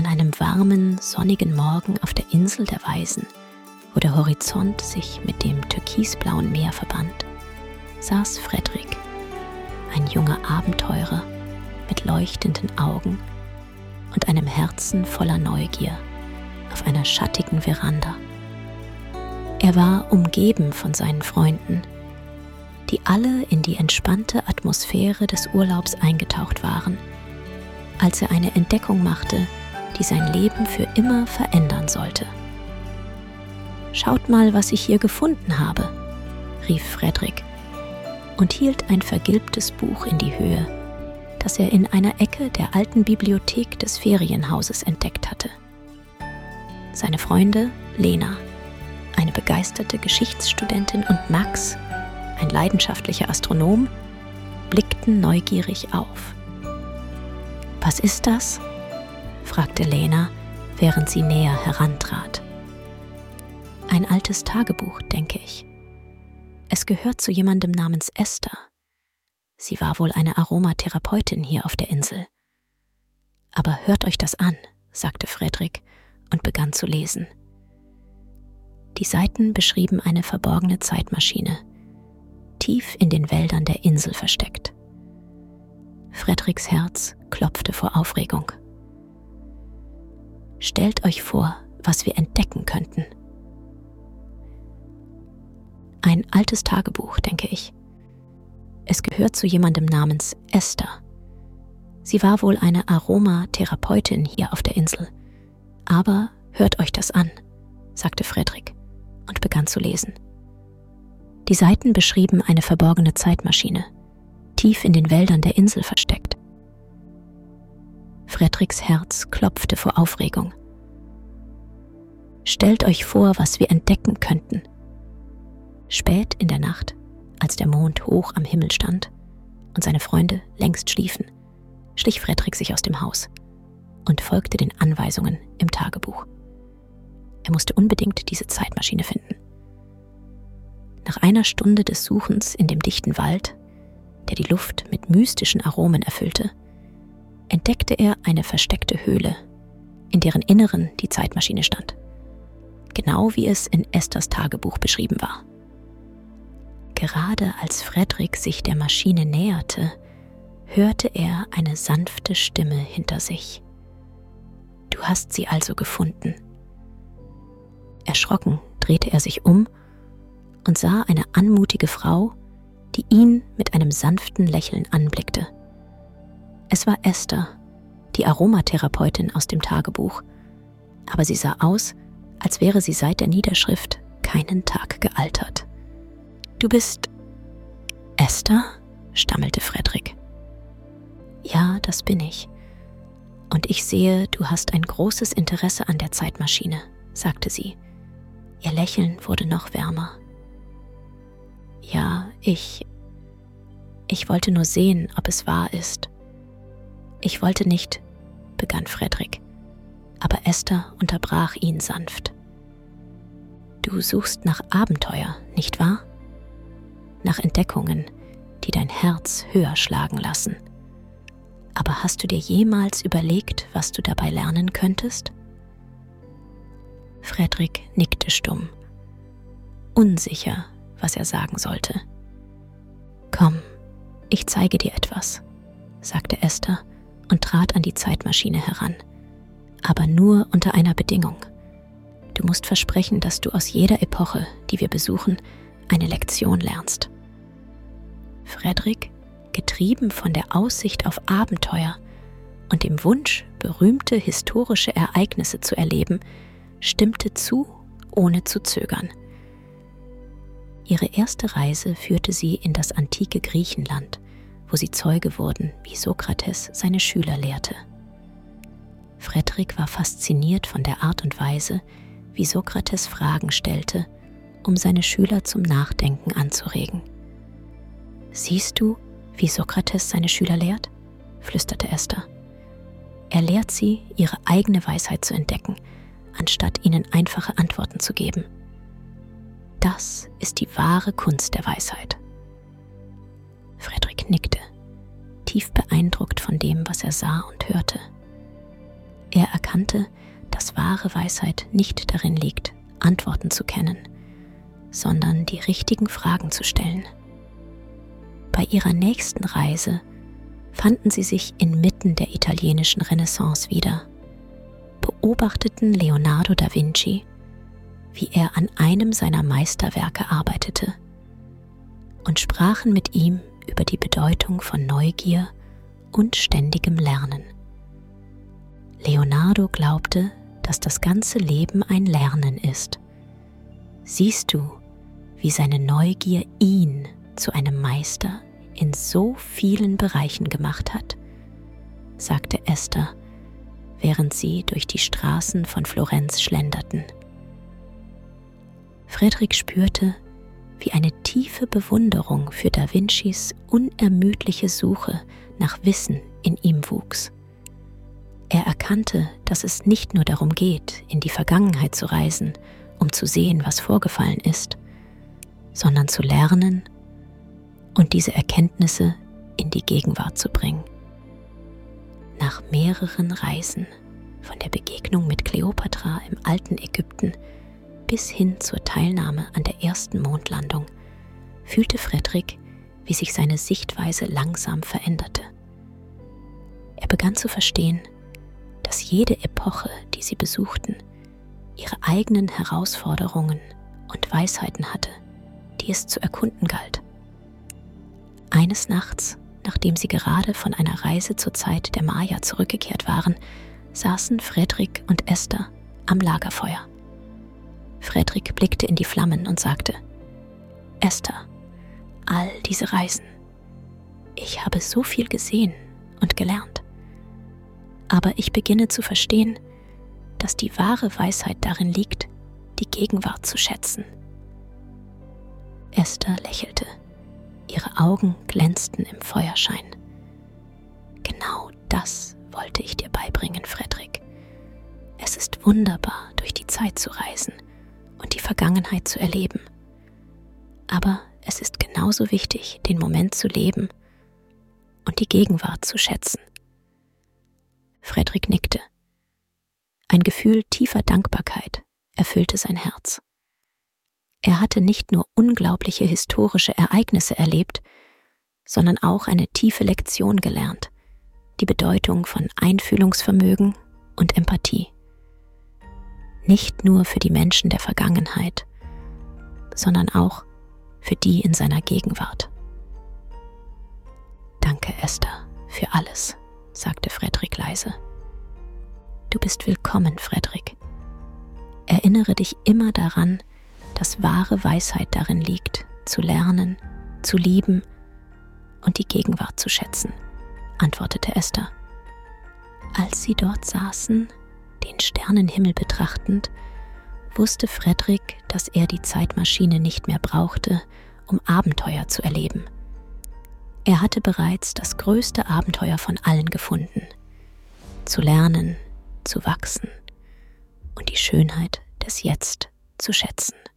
einem warmen, sonnigen Morgen auf der Insel der Weisen, wo der Horizont sich mit dem türkisblauen Meer verband, saß Fredrik, ein junger Abenteurer mit leuchtenden Augen und einem Herzen voller Neugier, auf einer schattigen Veranda. Er war umgeben von seinen Freunden, die alle in die entspannte Atmosphäre des Urlaubs eingetaucht waren, als er eine Entdeckung machte, die sein Leben für immer verändern sollte. »Schaut mal, was ich hier gefunden habe«, rief Fredrik und hielt ein vergilbtes Buch in die Höhe, das er in einer Ecke der alten Bibliothek des Ferienhauses entdeckt hatte. Seine Freunde Lena, eine begeisterte Geschichtsstudentin, und Max, ein leidenschaftlicher Astronom, blickten neugierig auf. »Was ist das?« fragte Lena, während sie näher herantrat. »Ein altes Tagebuch, denke ich. Es gehört zu jemandem namens Esther. Sie war wohl eine Aromatherapeutin hier auf der Insel. Aber hört euch das an«, sagte Fredrik und begann zu lesen. Die Seiten beschrieben eine verborgene Zeitmaschine, tief in den Wäldern der Insel versteckt. Fredriks Herz klopfte vor Aufregung. »Stellt euch vor, was wir entdecken könnten.« »Ein altes Tagebuch, denke ich. Es gehört zu jemandem namens Esther. Sie war wohl eine Aromatherapeutin hier auf der Insel. Aber hört euch das an«, sagte Fredrik und begann zu lesen. Die Seiten beschrieben eine verborgene Zeitmaschine, tief in den Wäldern der Insel versteckt. Fredriks Herz klopfte vor Aufregung. »Stellt euch vor, was wir entdecken könnten.« Spät in der Nacht, als der Mond hoch am Himmel stand und seine Freunde längst schliefen, schlich Fredrik sich aus dem Haus und folgte den Anweisungen im Tagebuch. Er musste unbedingt diese Zeitmaschine finden. Nach einer Stunde des Suchens in dem dichten Wald, der die Luft mit mystischen Aromen erfüllte, entdeckte er eine versteckte Höhle, in deren Inneren die Zeitmaschine stand, genau wie es in Esthers Tagebuch beschrieben war. Gerade als Fredrik sich der Maschine näherte, hörte er eine sanfte Stimme hinter sich. »Du hast sie also gefunden.« Erschrocken drehte er sich um und sah eine anmutige Frau, die ihn mit einem sanften Lächeln anblickte. Es war Esther, die Aromatherapeutin aus dem Tagebuch, aber sie sah aus, als wäre sie seit der Niederschrift keinen Tag gealtert. »Du bist Esther?«, stammelte Fredrik. »Ja, das bin ich. Und ich sehe, du hast ein großes Interesse an der Zeitmaschine«, sagte sie. Ihr Lächeln wurde noch wärmer. »Ja, ich wollte nur sehen, ob es wahr ist. Ich wollte nicht«, begann Fredrik, aber Esther unterbrach ihn sanft. »Du suchst nach Abenteuer, nicht wahr? Nach Entdeckungen, die dein Herz höher schlagen lassen. Aber hast du dir jemals überlegt, was du dabei lernen könntest?« Fredrik nickte stumm, unsicher, was er sagen sollte. »Komm, ich zeige dir etwas«, sagte Esther und trat an die Zeitmaschine heran. »Aber nur unter einer Bedingung. Du musst versprechen, dass du aus jeder Epoche, die wir besuchen, eine Lektion lernst.« Fredrik, getrieben von der Aussicht auf Abenteuer und dem Wunsch, berühmte historische Ereignisse zu erleben, stimmte zu, ohne zu zögern. Ihre erste Reise führte sie in das antike Griechenland, wo sie Zeuge wurden, wie Sokrates seine Schüler lehrte. Fredrik war fasziniert von der Art und Weise, wie Sokrates Fragen stellte, um seine Schüler zum Nachdenken anzuregen. »Siehst du, wie Sokrates seine Schüler lehrt?«, flüsterte Esther. »Er lehrt sie, ihre eigene Weisheit zu entdecken, anstatt ihnen einfache Antworten zu geben. Das ist die wahre Kunst der Weisheit.« Fredrik nickte, tief beeindruckt von dem, was er sah und hörte. Er erkannte, dass wahre Weisheit nicht darin liegt, Antworten zu kennen, sondern die richtigen Fragen zu stellen. Bei ihrer nächsten Reise fanden sie sich inmitten der italienischen Renaissance wieder, beobachteten Leonardo da Vinci, wie er an einem seiner Meisterwerke arbeitete, und sprachen mit ihm über die Bedeutung von Neugier und ständigem Lernen. Leonardo glaubte, dass das ganze Leben ein Lernen ist. Siehst du, wie seine Neugier ihn zu einem Meister in so vielen Bereichen gemacht hat, sagte Esther, während sie durch die Straßen von Florenz schlenderten. Fredrik spürte, wie eine tiefe Bewunderung für Da Vincis unermüdliche Suche nach Wissen in ihm wuchs. Er erkannte, dass es nicht nur darum geht, in die Vergangenheit zu reisen, um zu sehen, was vorgefallen ist, sondern zu lernen und diese Erkenntnisse in die Gegenwart zu bringen. Nach mehreren Reisen, von der Begegnung mit Kleopatra im alten Ägypten bis hin zur Teilnahme an der ersten Mondlandung, fühlte Fredrik, wie sich seine Sichtweise langsam veränderte. Er begann zu verstehen, dass jede Epoche, die sie besuchten, ihre eigenen Herausforderungen und Weisheiten hatte, die es zu erkunden galt. Eines Nachts, nachdem sie gerade von einer Reise zur Zeit der Maya zurückgekehrt waren, saßen Fredrik und Esther am Lagerfeuer. Fredrik blickte in die Flammen und sagte: Esther, all diese Reisen, ich habe so viel gesehen und gelernt. Aber ich beginne zu verstehen, dass die wahre Weisheit darin liegt, die Gegenwart zu schätzen. Esther lächelte. Ihre Augen glänzten im Feuerschein. Genau das wollte ich dir beibringen, Fredrik. Es ist wunderbar, durch die Zeit zu reisen und die Vergangenheit zu erleben. Aber es ist genauso wichtig, den Moment zu leben und die Gegenwart zu schätzen. Fredrik nickte. Ein Gefühl tiefer Dankbarkeit erfüllte sein Herz. Er hatte nicht nur unglaubliche historische Ereignisse erlebt, sondern auch eine tiefe Lektion gelernt, die Bedeutung von Einfühlungsvermögen und Empathie. Nicht nur für die Menschen der Vergangenheit, sondern auch für die in seiner Gegenwart. Danke, Esther, für alles, sagte Fredrik leise. Du bist willkommen, Fredrik. Erinnere dich immer daran, dass wahre Weisheit darin liegt, zu lernen, zu lieben und die Gegenwart zu schätzen, antwortete Esther. Als sie dort saßen, den Sternenhimmel betrachtend, wusste Fredrik, dass er die Zeitmaschine nicht mehr brauchte, um Abenteuer zu erleben. Er hatte bereits das größte Abenteuer von allen gefunden: zu lernen, zu wachsen und die Schönheit des Jetzt zu schätzen.